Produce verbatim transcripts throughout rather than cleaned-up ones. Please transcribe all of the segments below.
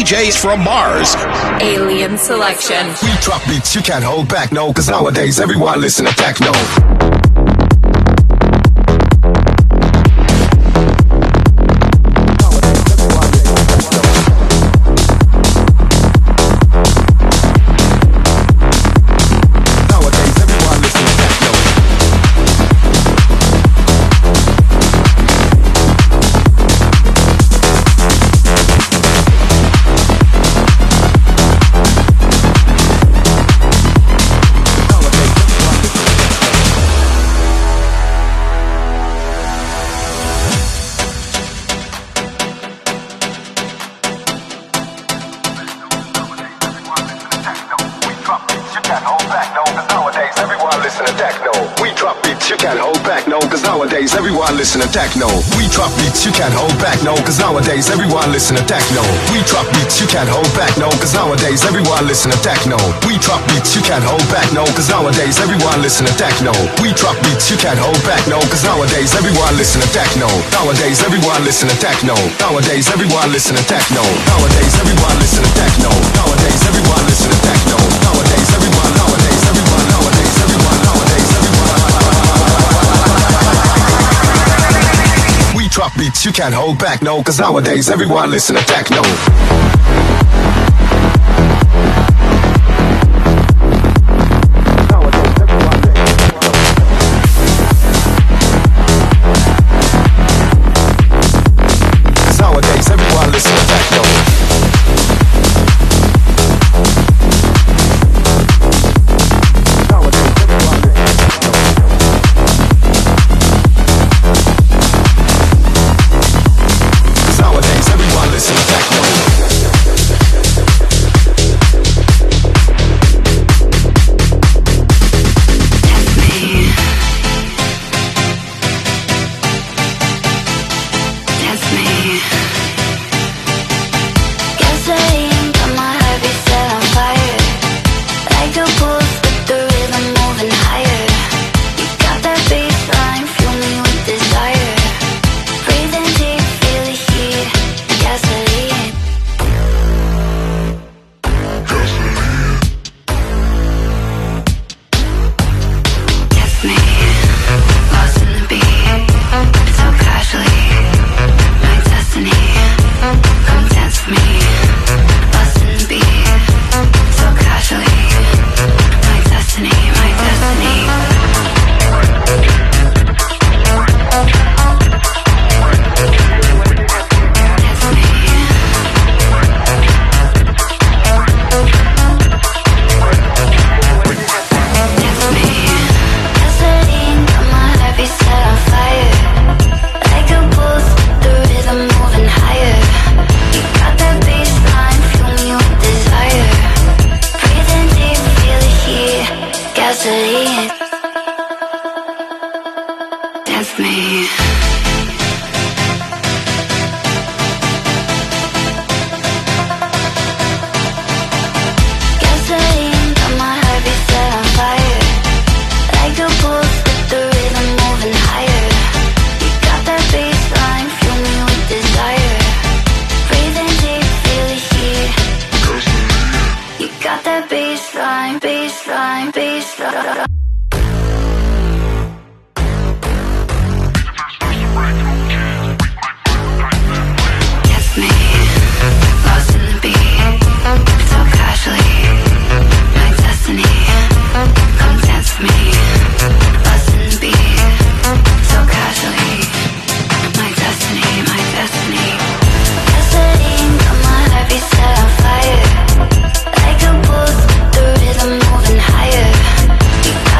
Js from Mars. Alien selection. We drop beats you can't hold back, no, cause nowadays everyone listen to techno. Nowadays everyone listen to techno. We drop beats you can't hold back, no, cause nowadays everyone listen to techno. We drop beats you can't hold back, no, cause nowadays everyone listen to techno. We drop beats you can't hold back, no, cause nowadays everyone listen to techno. We drop beats you can't hold back, no, cause nowadays everyone listen to techno. Nowadays everyone listen to techno. Nowadays everyone listen to techno. Nowadays everyone listen to techno. Nowadays everyone listen to techno. Nowadays everyone, nowadays everyone, nowadays everyone, nowadays everyone. We drop beats you can't hold back, no, cause nowadays everyone listen to techno. Like a bull, the rhythm moving higher. You got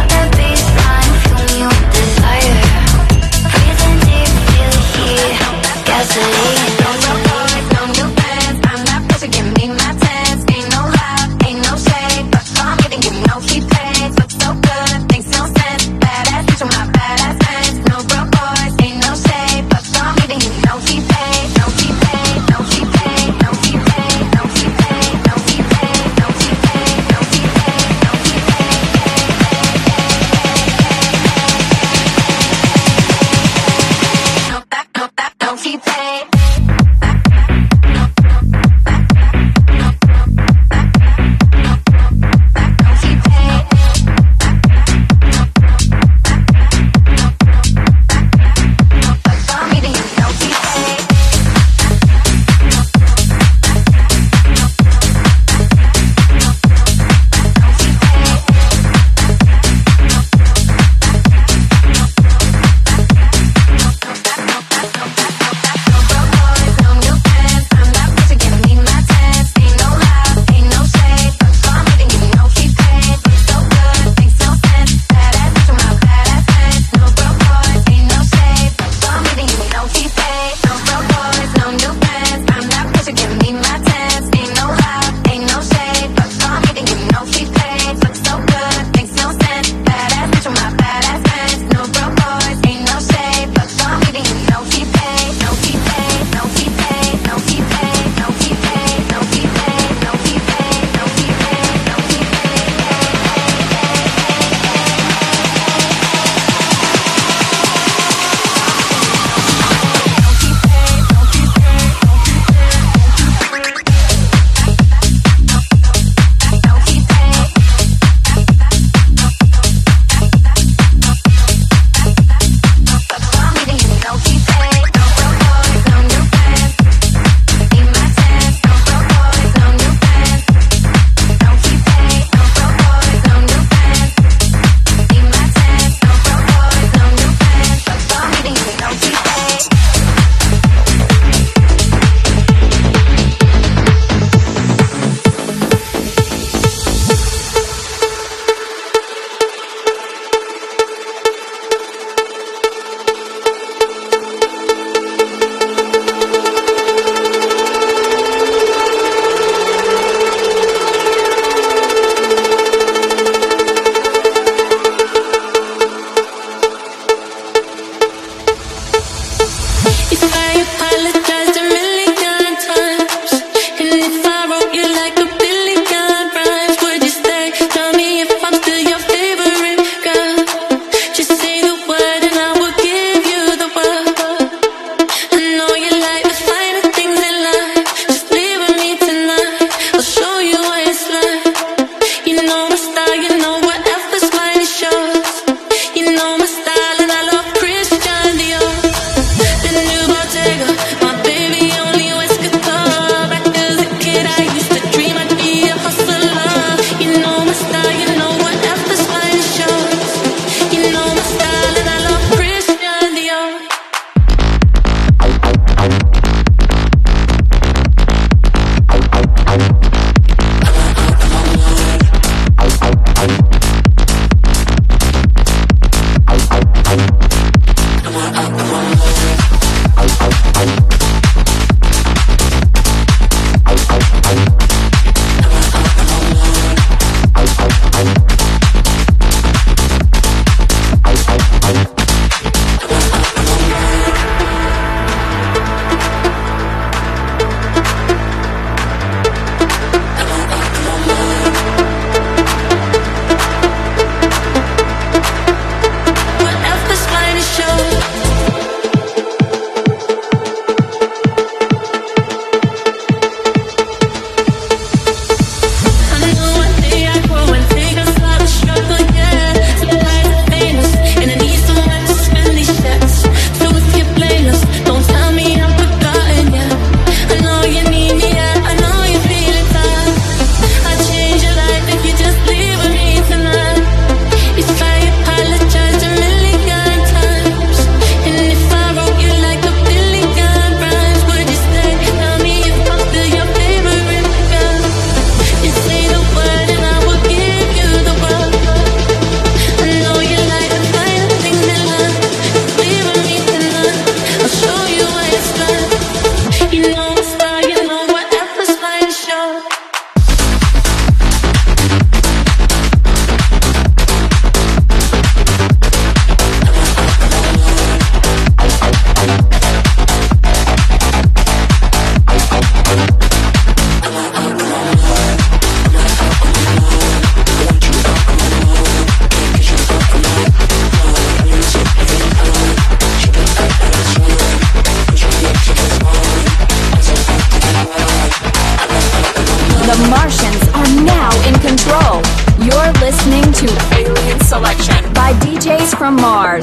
from Mars.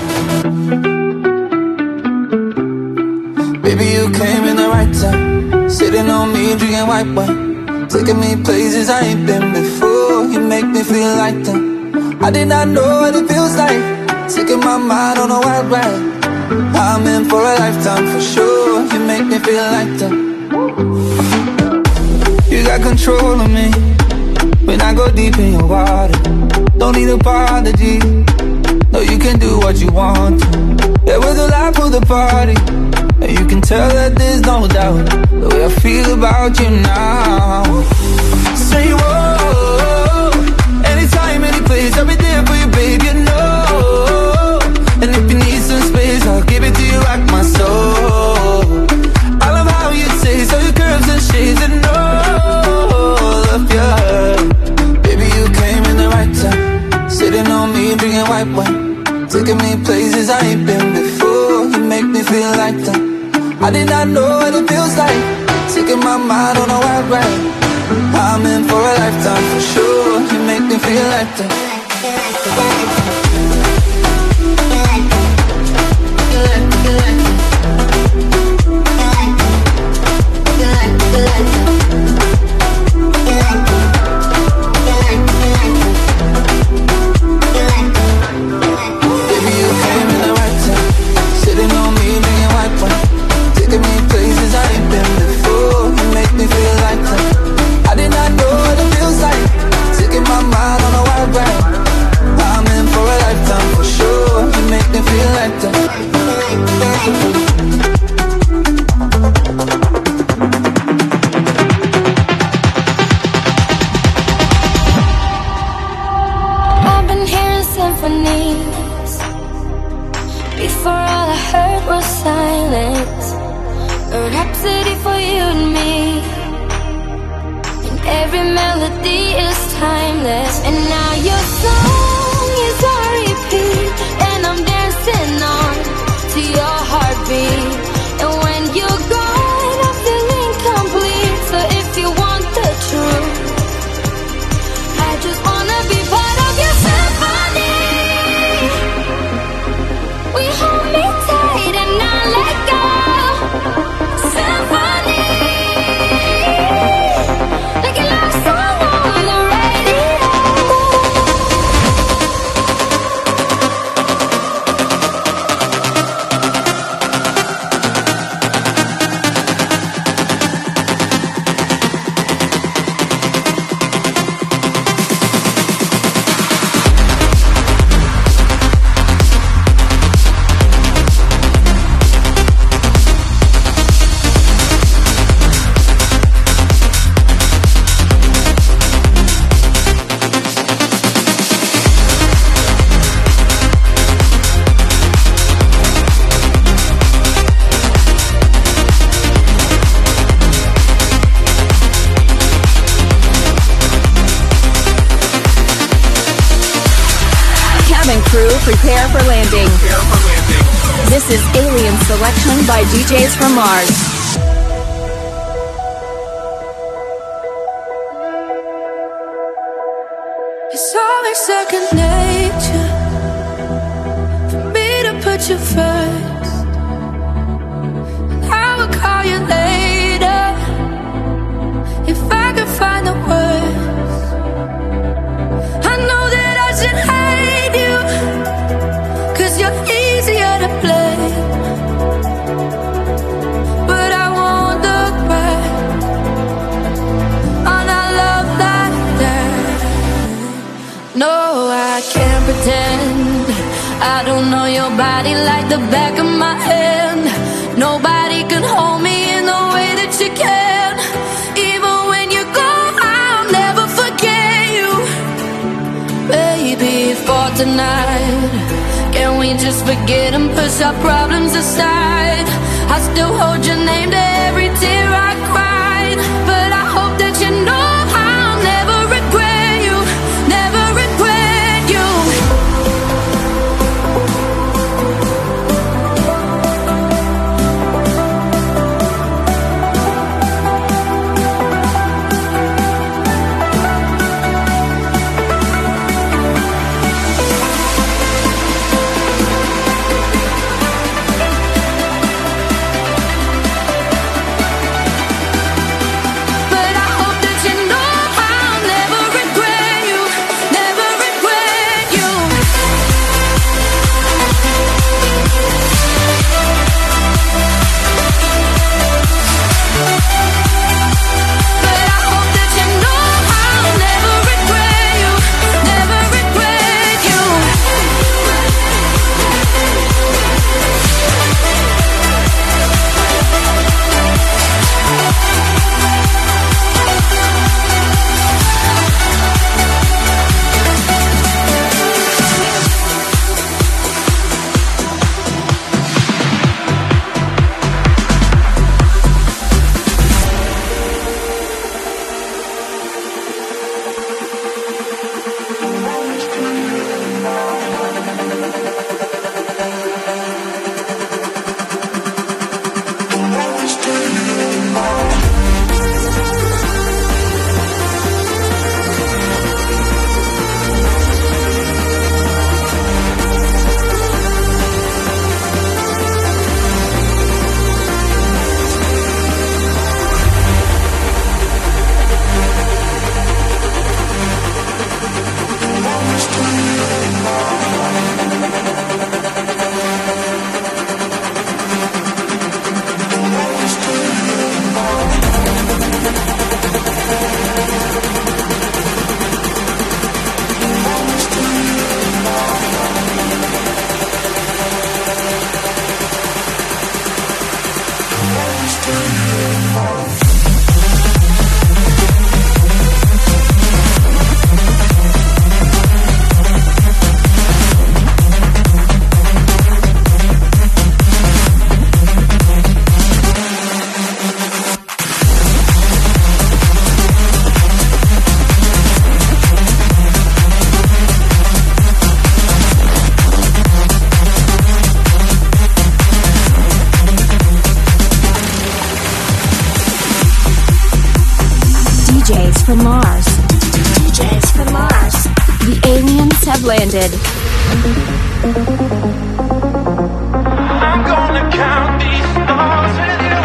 Baby, you came in the right time, sitting on me, drinking white wine, taking me places I ain't been before. You make me feel like them. I did not know what it feels like, taking my mind on a wild ride. I'm in for a lifetime for sure. You make me feel like them. You got control of me when I go deep in your water. Don't need apology. No, you can do what you want to. There was a lot for the party, and you can tell that there's no doubt the way I feel about you now. Say whoa, anytime, any place, I'll be there for you, babe, you know. And if you need some space, I'll give it to you like my soul. I love how you taste, all your curves and shades, and all of your. Baby, you came in the right time, sitting on me, drinking white wine, taking me places I ain't been before. You make me feel like that. I did not know what it feels like, taking my mind on a wild ride. I'm in for a lifetime for sure. You make me feel like that. I've been hearing symphonies. Before all I heard was silence. A rhapsody for you and me. And every melody is timeless. And now your song is on repeat, and I'm dancing on to your heartbeat. And when you're gone, I feel incomplete. So if you want the truth, I just wanna be and crew, prepare for landing. This is Alien Selection by D Js from Mars. It's always second nature for me to put you first. And I will call you later if I can find the words. I know that I should hate you, 'cause you're easier to blame. But I won't look back on our love like that. No, I can't pretend I don't know your body like the back of my hand. Nobody can hold me in the way that you can. Even when you go, I'll never forget you. Baby, for tonight, can we just forget and push our problems aside? I still hold your name to every tear I cried. But I hope that you know I'll never regret you, never regret you. But I hope that you know I'll never regret you, never regret you. But I hope that you know I'll never regret you, never regret you. D Js from Mars. D Js from Mars. The aliens have landed. I'm gonna count these stars with you.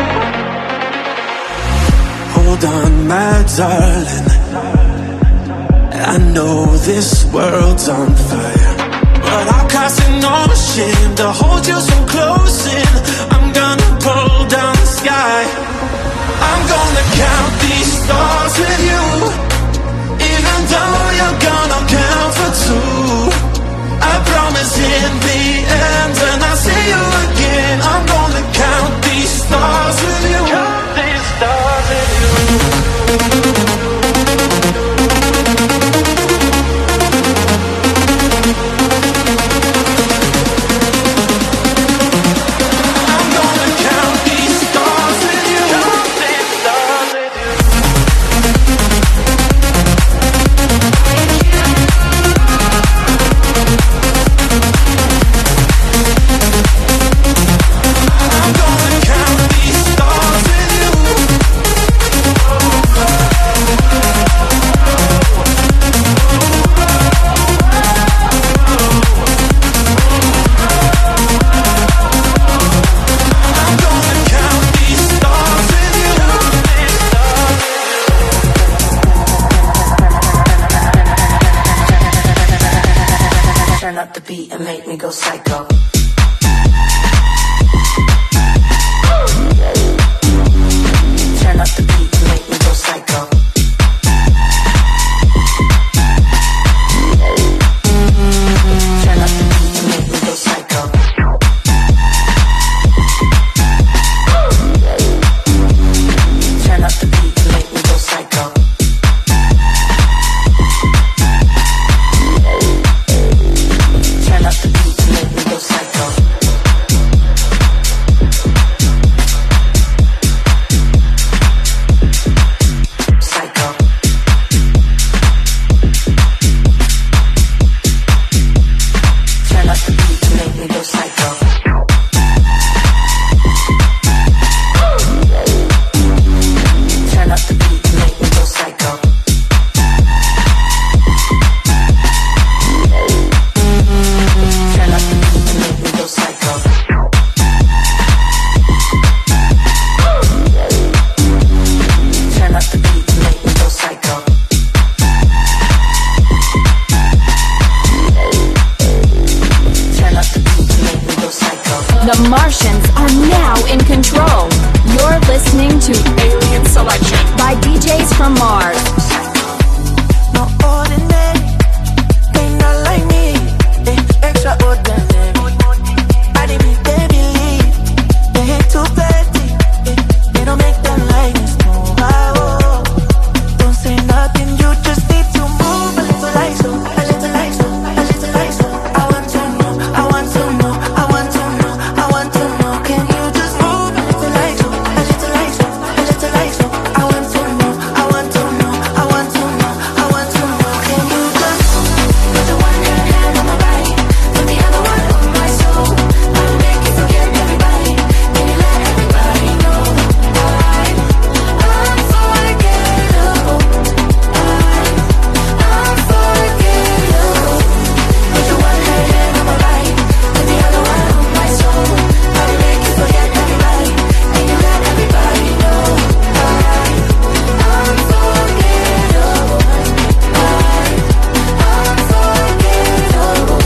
Hold on, my darling, I know this world's on fire, but I'll cast no shame to hold you so close in. I'm gonna pull down the sky. I'm gonna count these stars with you. Even though you're gonna count for two, I promise in the end when I see you again, I'm gonna count these stars with you. Count these stars with you. I'm gonna count these stars with you. Count these stars with you. Turn up the beat and make me go psycho. Turn up the beat and make me go psycho. Turn up the beat and make me go psycho. Turn up the beat and make me go psycho. Turn up the beat and make me go psycho. Psycho. Turn up the beat and make me go psycho. Turn up the beat and make me go psycho. Turn up the beat and make me go psycho. Turn up the beat and make me go psycho. Turn up the beat and make me go psycho. The Martians are now in control. You're listening to Alien Selection by D Js from Mars. No ordinary, they not like me. They extraordinary. I didn't mean they believe. They hate too petty. They don't make them like this. No, oh, don't say nothing. You just need to move a little like so, a little like so, a little like so. I want to know, I want to know, I want to know, I want to know. Can you just move a little like so, a little like so, a little like so. I want to know, I want to know, I want to know, I want to know. Can you just put the one hand on my body, put the other one on my soul? I'll make you forget everybody. Can you let everybody know I, I'm unforgettable? I, I'm unforgettable. Put the one hand on my body, put the other one on my soul. I'll make you forget everybody. Can you let everybody know I, I'm unforgettable? I, I'm unforgettable.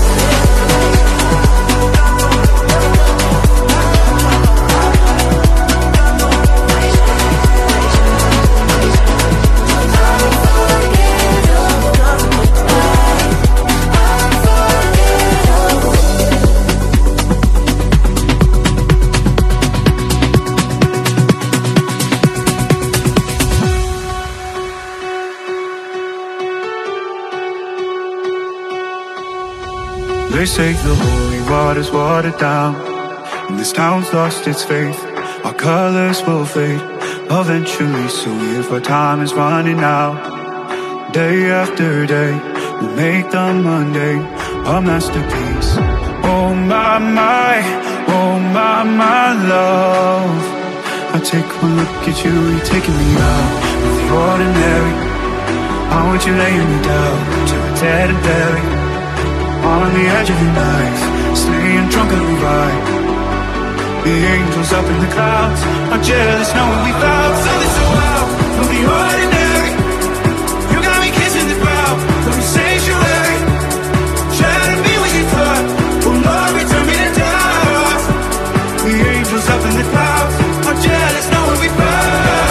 They say the holy water's watered down, and this town's lost its faith. Our colors will fade eventually, so if our time is running out, day after day, we'll make the mundane a masterpiece. Oh my, my, oh my, my love, I take one look at you, you're taking me out of the ordinary. I want you laying me down to a dead and buried on the edge of the night, staying drunk on the ride. The angels up in the clouds are jealous knowing we found something so out from the ordinary. You got me kissing the ground from the sanctuary, trying to be what you thought. Oh Lord, return me to dust. The angels up in the clouds are jealous knowing we found.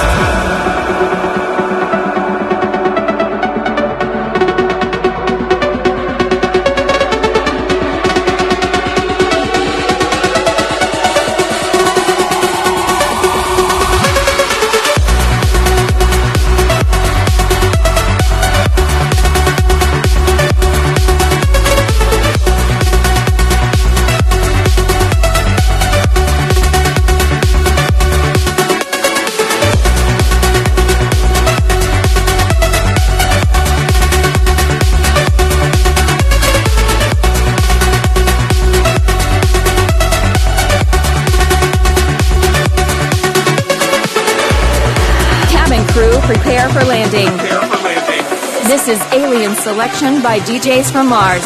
Prepare for landing. Prepare for landing. This is Alien Selection by D Js from Mars.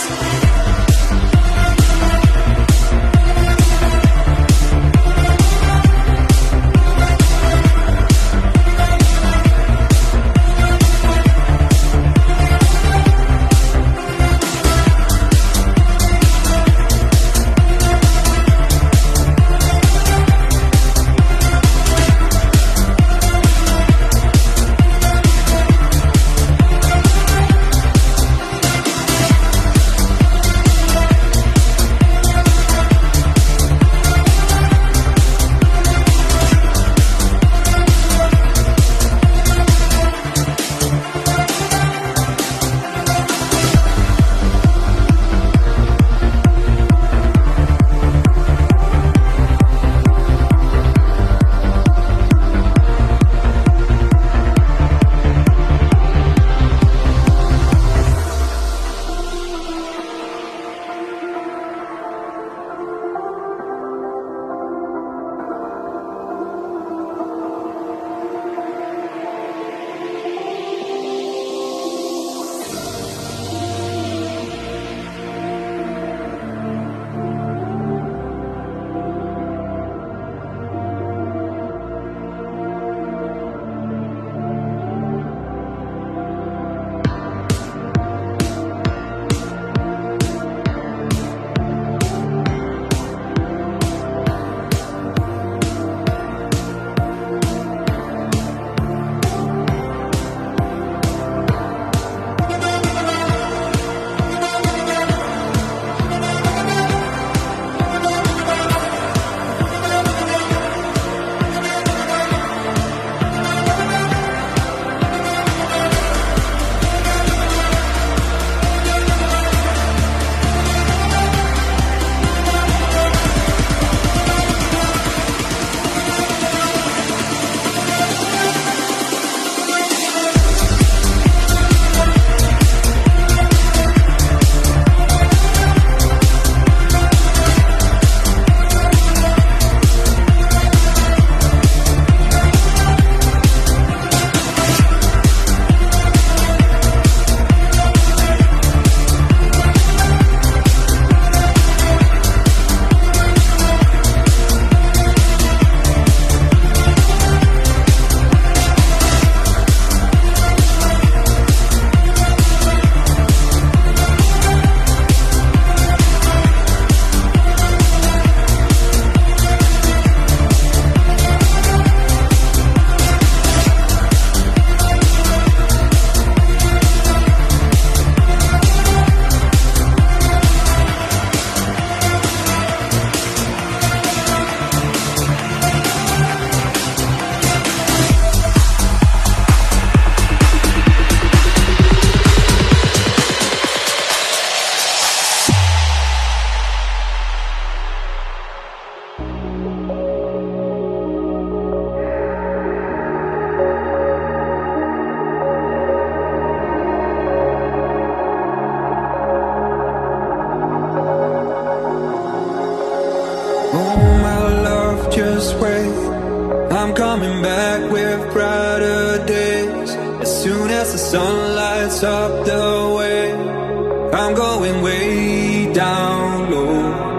this way. I'm coming back with brighter days. As soon as the sun lights up the way, I'm going way down low.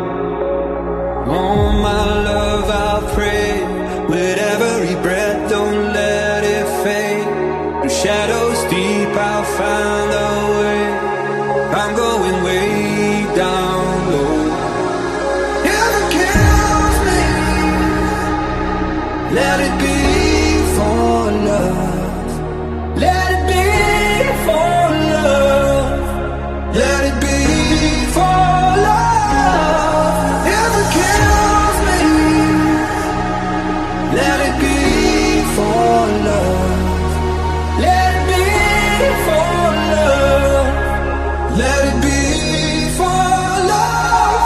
Oh my love, I'll pray with every breath, don't let it fade. Through shadows deep, I'll find a way. I'm going way down low. If it kills me, let it be for love. Let it be for love. Let it be for love. If it kills me, let it be for love. Let it be for love. Let it be for love.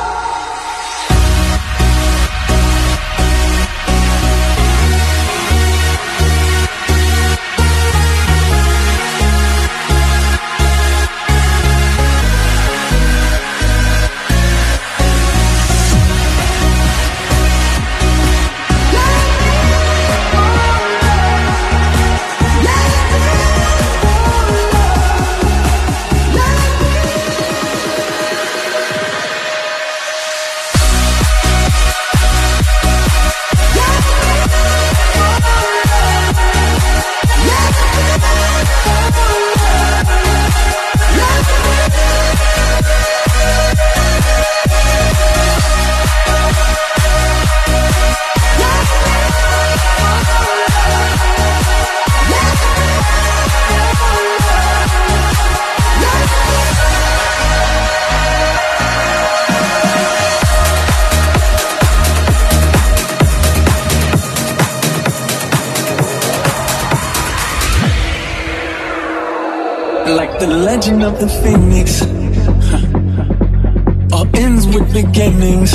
Like the legend of the phoenix, huh. All ends with beginnings.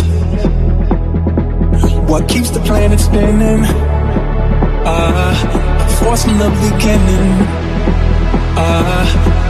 What keeps the planet spinning? Ah, the force from the beginning. Ah,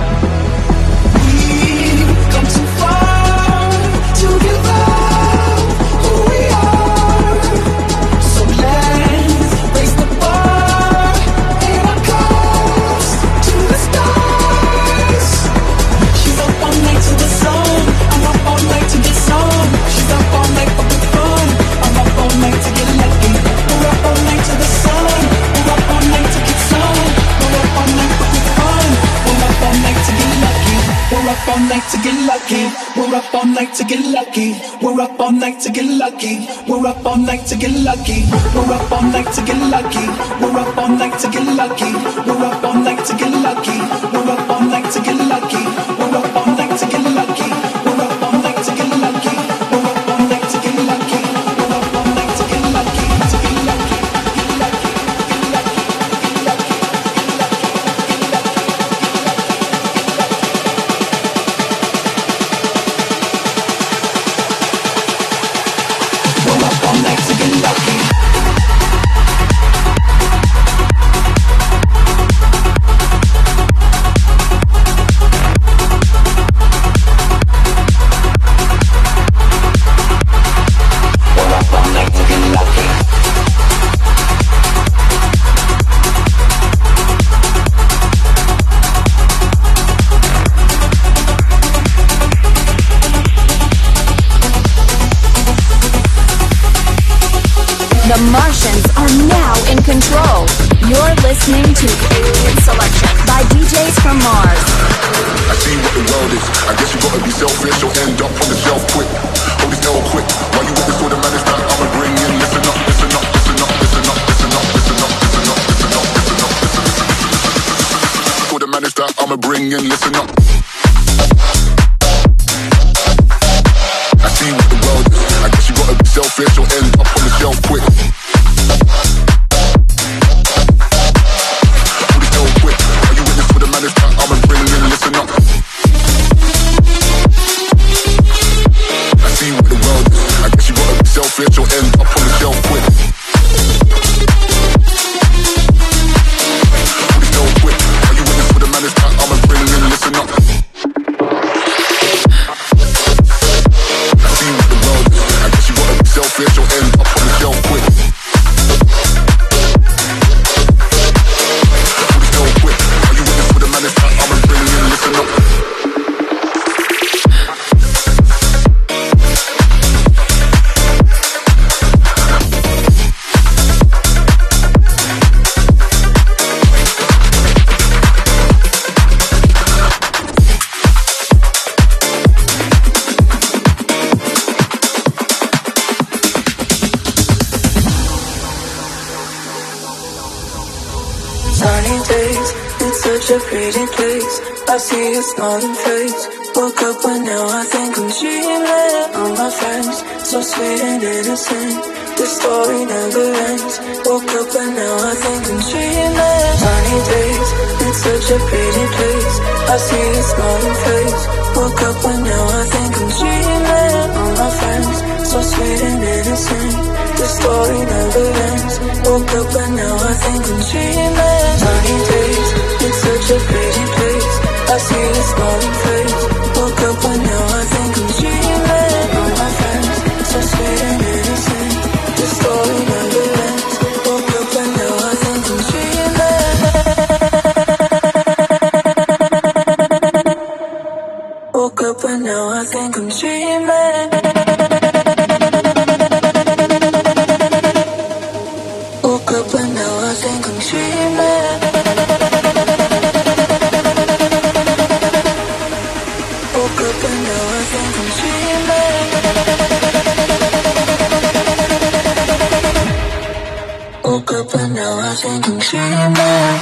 we've come too far to give up who we are. So let's raise the bar in our cause to the stars. She's up all night to the sun. I'm up all night to get some. She's up all night for the fun. I'm up all night to get lucky. We're up all night to the sun. We're up all night to get some. We're up all night for the fun. We're up all night to get lucky. We're up all night to get lucky. We're up all night to get lucky. We're up all night to get lucky. We're up all night to get lucky. We're up all night to get lucky. We're up all night to get lucky. We're up all night to get lucky. We're up all night to get lucky. We're up all night to get lucky. We're up all night to get lucky. We're up all night to get lucky. We're up all night to get lucky. To get lucky. Get lucky. Get lucky. Get lucky. We're up all night to get lucky. The Martians are now in control. You're listening to Alien Selection by D Js from Mars. I see what the world is. I guess you gotta be selfish or end up on the shelf quick. Hold this L quick. While you with this sort of man is that I'ma bring in. Listen up, listen up, listen up, listen up, listen up, listen up, listen up, listen up, listen up, listen up. Sort of man is that I'ma bring in. Listen up. I see what the world is. I guess you gotta be selfish or end up on the shelf quick. Hold this L quick. While you with this sort of man is that I'ma bring in. Listen up. I see what the world is. I guess you gotta be selfish or end up on the shelf quick. Hold this L quick. While you with this sort of man is that I'ma bring in. Listen up. days, it's such a pretty place. I see your smiling face. Woke up and now I think I'm dreaming. All my friends, so sweet and innocent. The story never ends. Woke up and now I think I'm dreaming. Sunny days, it's such a pretty place. I see your smiling face. Woke up and now I think I'm dreaming. All my friends, so sweet and innocent. The story never ends. Woke up and now I think I'm dreaming. Sunny days, it's such a pretty place. I see your smiling face. Woke up and now I think I'm dreaming. All my friends, so sweet and innocent. The story never ends. Woke up and now I think I'm dreaming. Woke up and now I think I'm dreaming. Woke up and now I think I'm dreaming. Woke up and now I think I'm dreaming. Woke up and now I think I'm dreaming.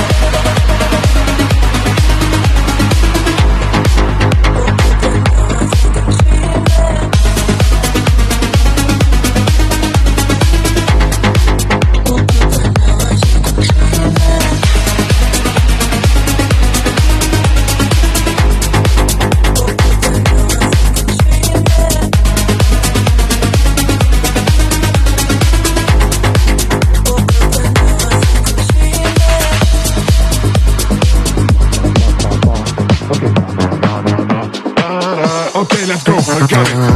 Okay, let's go. I got it.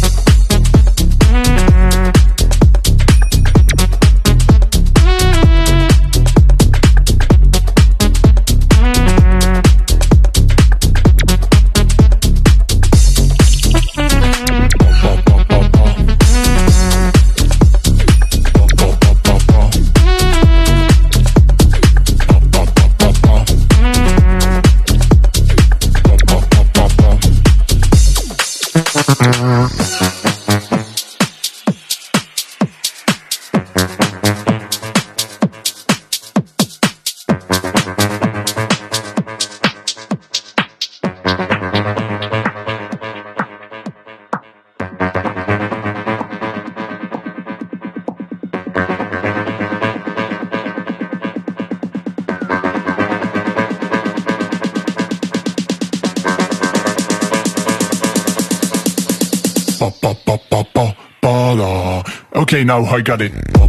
Okay, now I got it.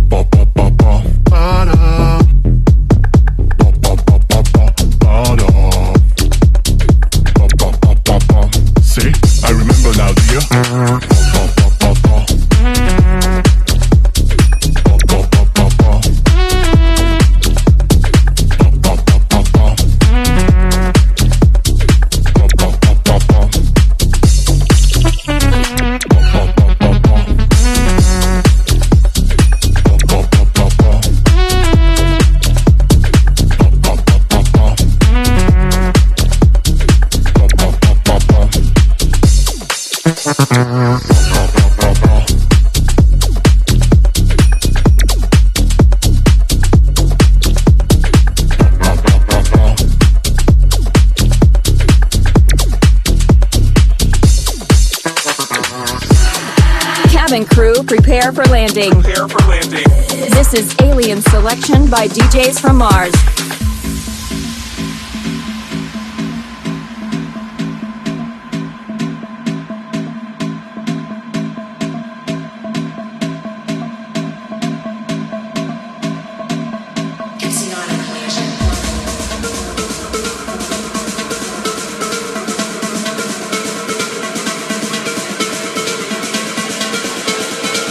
See, I remember now, do you? Crew, prepare for landing. Prepare for landing. This is Alien Selection by D Js from Mars.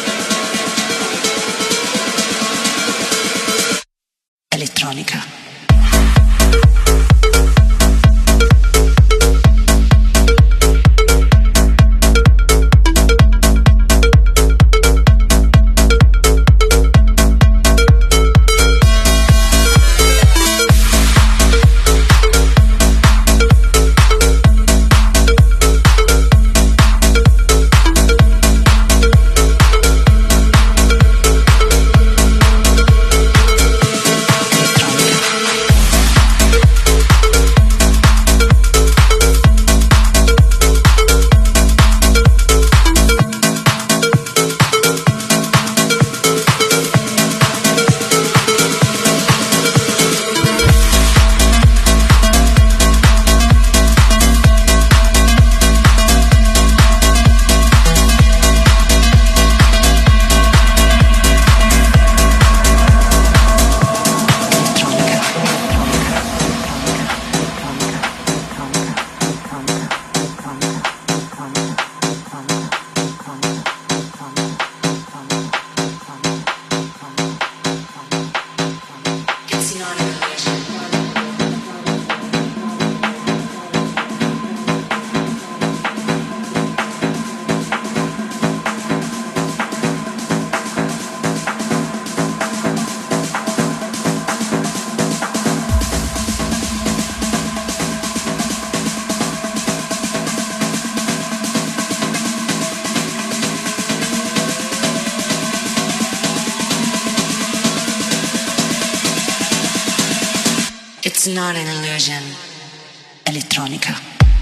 Elettronica. It's not an illusion. Elettronica.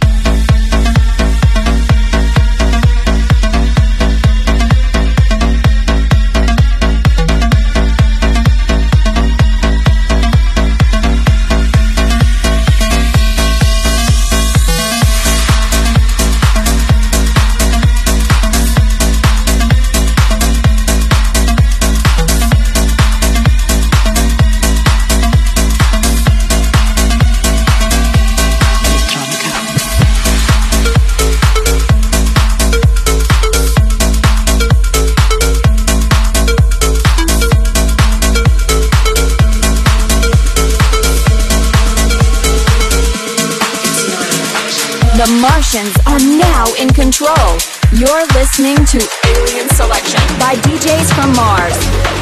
The Martians are now in control. You're listening to Alien Selection by D Js from Mars.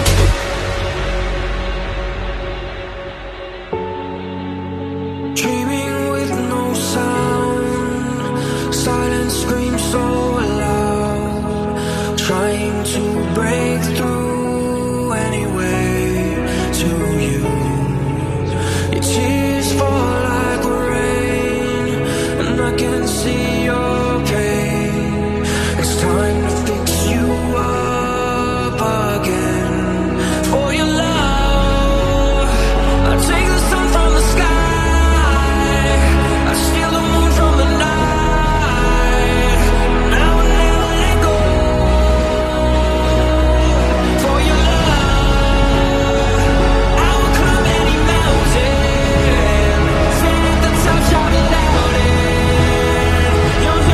Dreaming with no sound, silent screams so loud, trying to break through anyway to you. Your tears fall like rain, and I can see your pain. It's time to fix you up again. For your love, I take the sun from the sky, I steal the moon from the night. Now I'll never let go. For your love, I will climb any mountain, stand at the top, shout it loud. Your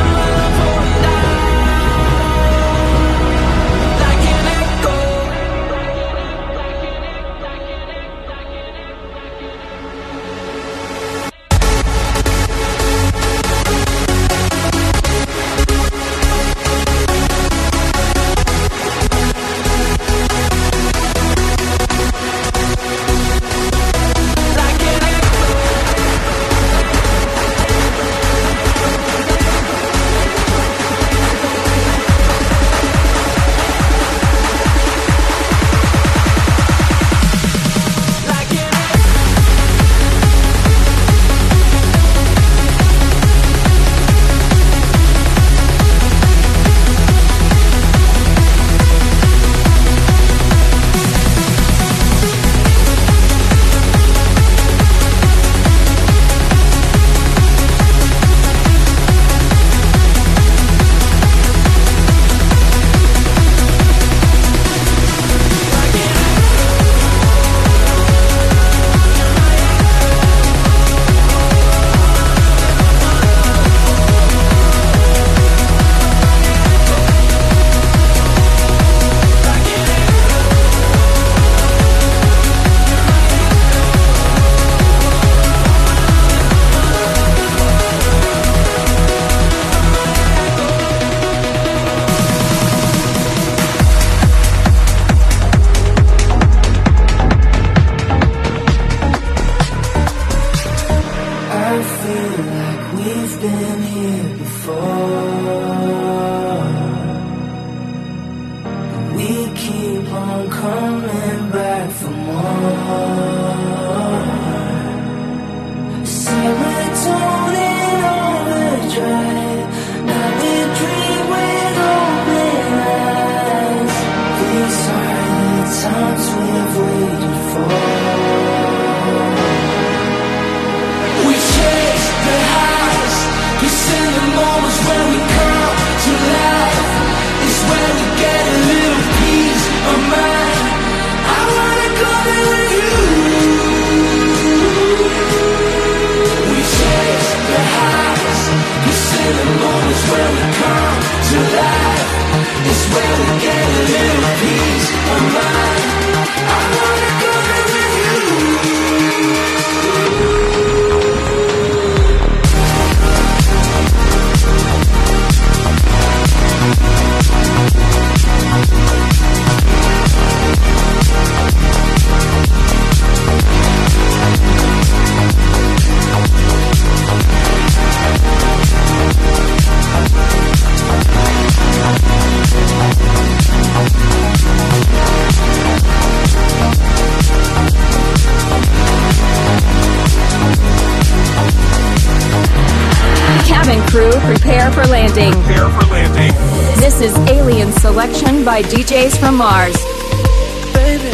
for landing. Prepare for landing. This is Alien Selection by D Js from Mars. Baby,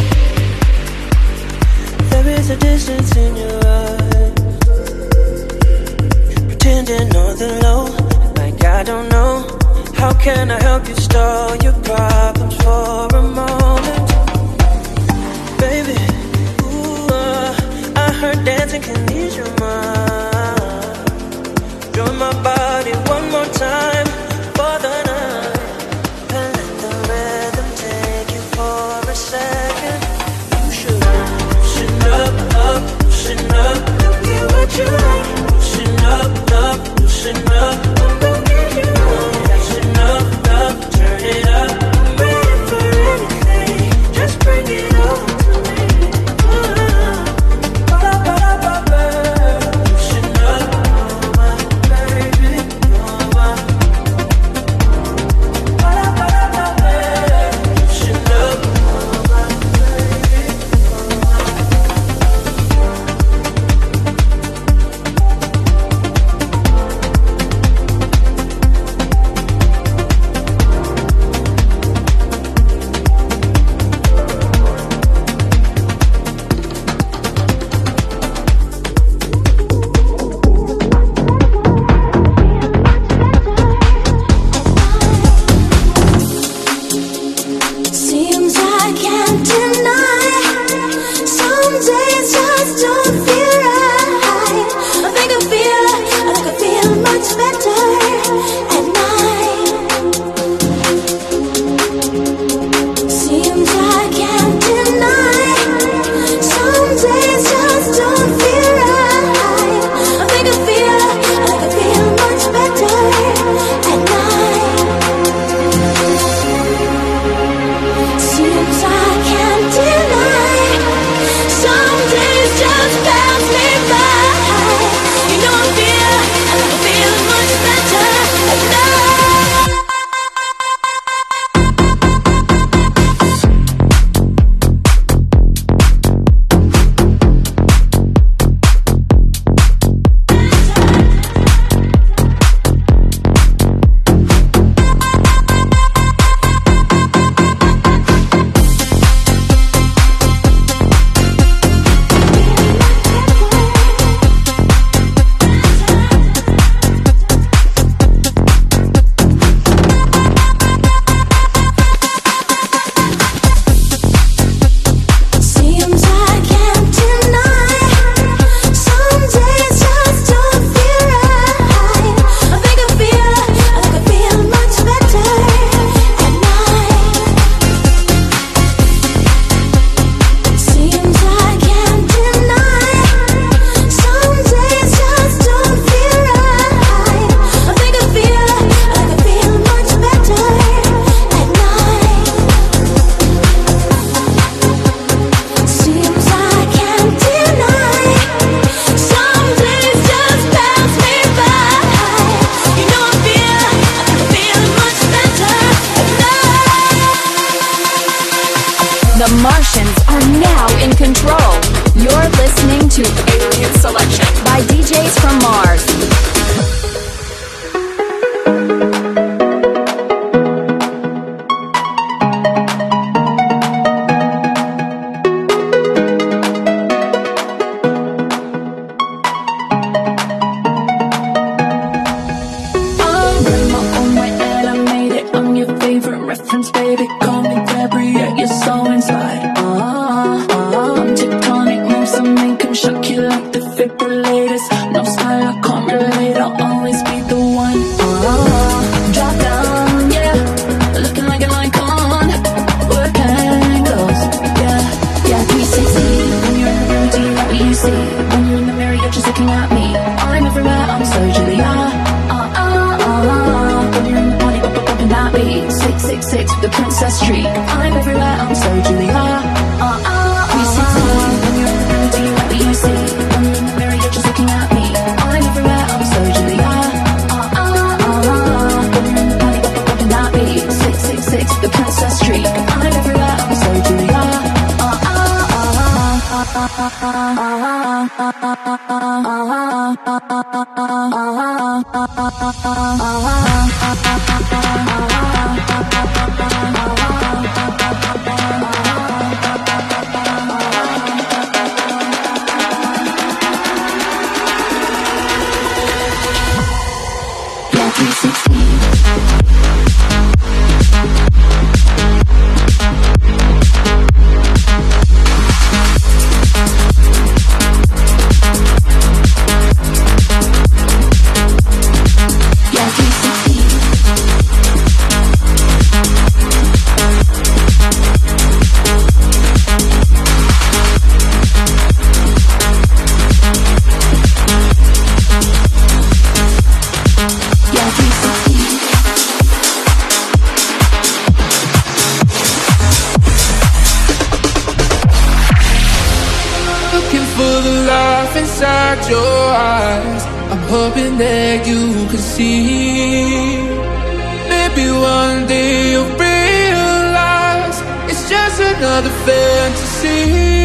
there is a distance in your eyes. Pretending on the low, like I don't know. How can I help you stall your problems for a moment? Baby, ooh, uh, I heard dancing can ease your mind. Join my body one more time for the night. And let the rhythm take you for a second. You should loosen up, up, loosen up. Get what you like. Loosen up, up, loosen up. I'm gonna get you right. Loosen up, up, turn it up. I'm ready for anything. Just bring it on to me. Loosen up, my baby, you're my. Loosen up, my baby, you're my. Seems I can't deny. Some days just don't feel right. I think I feel, I think I feel much better at night. Seems I can't deny. Some days just don't feel right. I think I feel, I think I feel much better at night. Seems I can't deny. Some days just pass me by. You know I feel, I feel much better at night. Seems I can't deny. Some days just don't feel right. I think I feel, I think I feel much better at night. Seems I can't deny. Some days just don't feel right. I think I feel, I think I feel much better at night. Seems I can't deny. Some days just pass me by. You know I feel, I think I feel much better at night. The Martians are now in control. You're listening to Alien Selection by D Js from Mars. I'm my own way and I made it. I'm your favorite reference, baby. Call me Gabrielle, you're so inside. Uh, uh, I'm tectonic moves, I make 'em shock you like defibrillators. No style, I can't relate, I'll always be the one. Uh, drop down, yeah, looking like an icon. Work angles, yeah, yeah. three sixty, when you're in the room, do you like what you see? When you're in the mirror, you're just looking at me. I'm everywhere, I'm so Julia. Uh, uh, uh, when you're in the party, bump, bump, bumping that beat. six six six with the princess streak. I'm everywhere, I'm so Julia. Uh, uh, three sixty, when you're in the room, do you like what you see? When you're in the mirror, you're just looking at me. I'm everywhere, I'm so Julia. Uh, uh, uh, when you're in the party, bump, bump, bumping that beat. six six six with the princess streak. I'm everywhere, I'm so Julia. Uh, uh, uh, uh, uh, uh, uh, uh, uh, uh, uh, uh, uh, uh, uh, uh, uh, uh, inside your eyes. I'm hoping that you can see. Maybe one day you'll realize it's just another fantasy.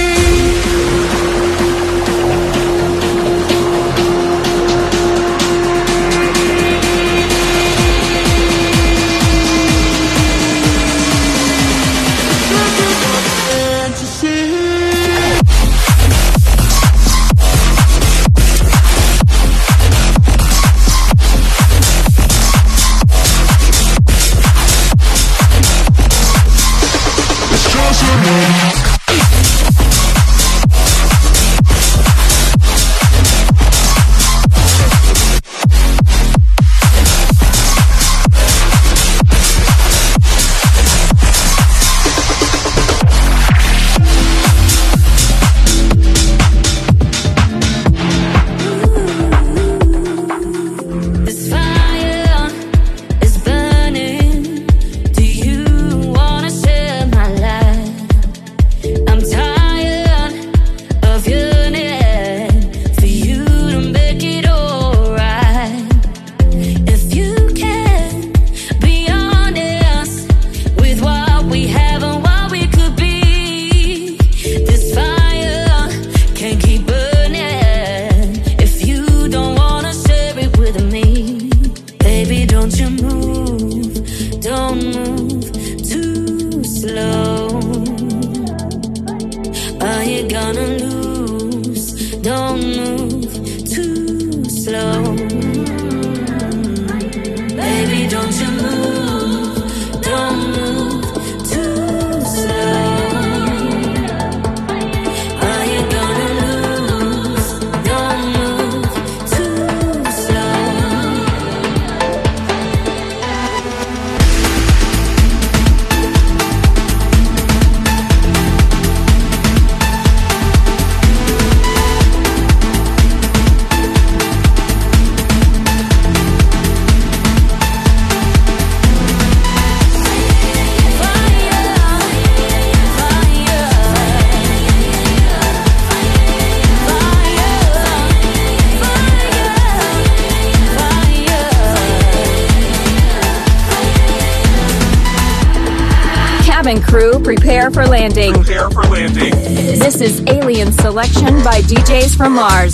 Crew, prepare for landing. Prepare for landing. This is Alien Selection by D Js from Mars.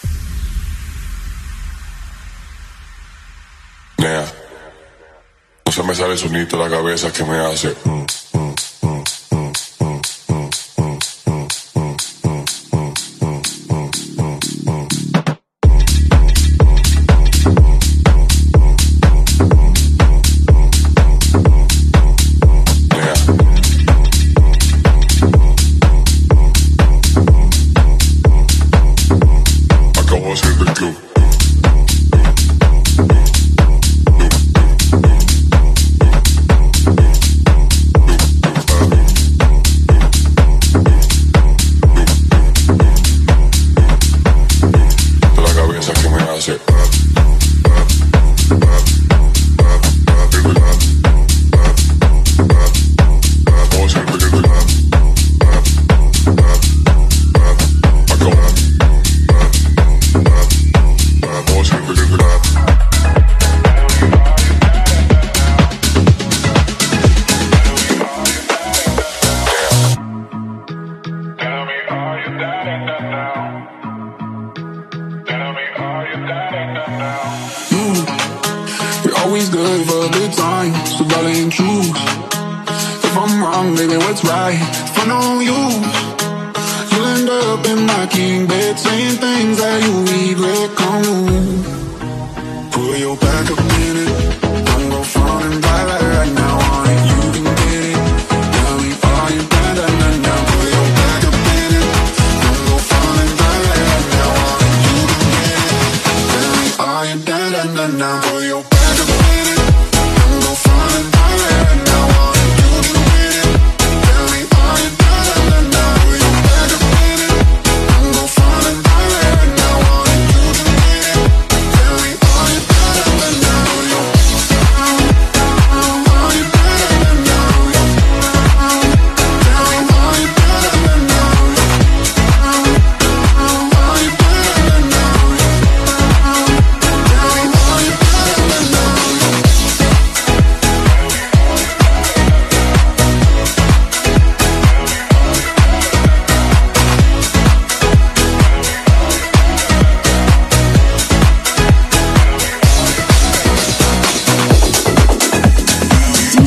Nea, no se me sale el sonito de la cabeza que me hace. Mm, mm, mm, mm, mm, mm, mm, mm, mm, mm, mm,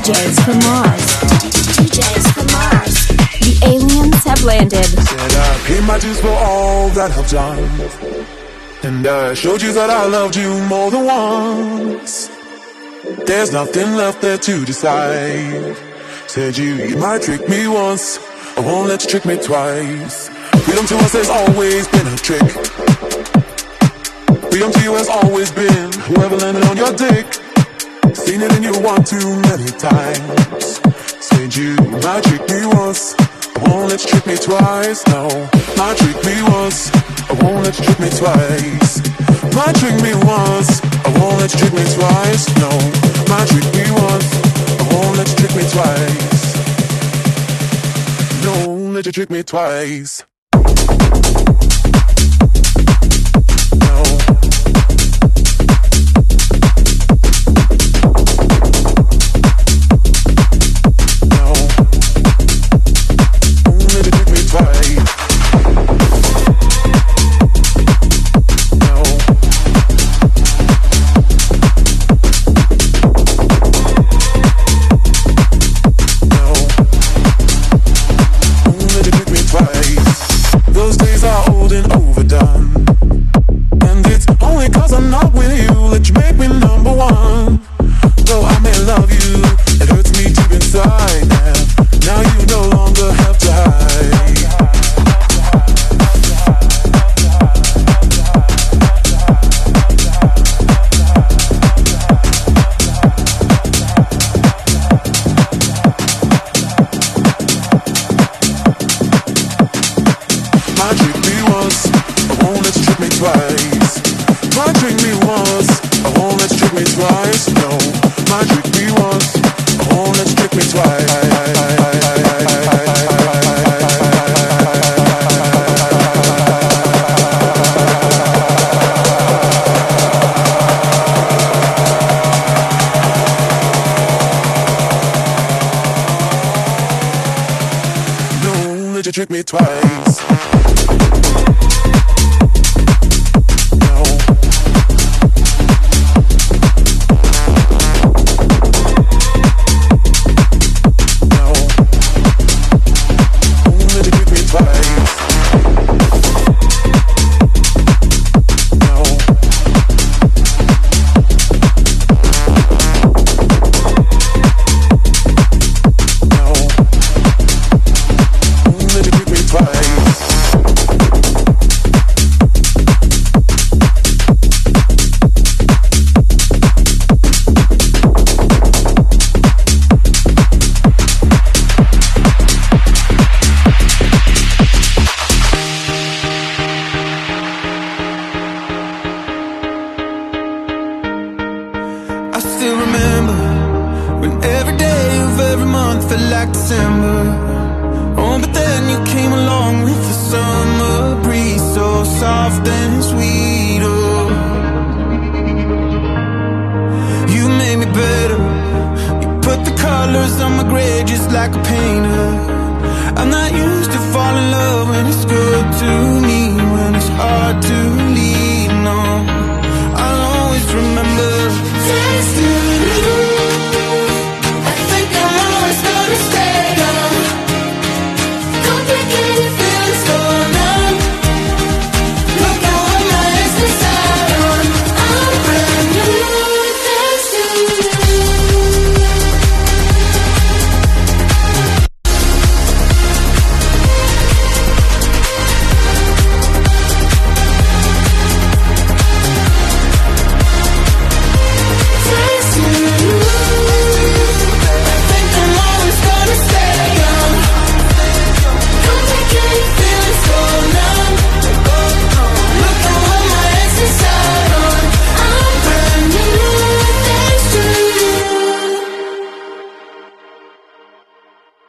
Js from Mars. D Js from Mars. The aliens have landed. Said I paid my dues for all that I've done, and I showed you that I loved you more than once. There's nothing left there to decide. Said you, you might trick me once, I won't let you trick me twice. Freedom to us has always been a trick. Freedom to you has always been whoever landed on your dick. Seen it and you want too many times. Said you might trick me once, I won't let you trick me twice. No, might trick me once, I won't let you trick me twice. Might trick me once, I won't let you trick me twice. No, might trick me once, I won't let you trick me twice. No, let you trick me twice. Trick me twice. Remember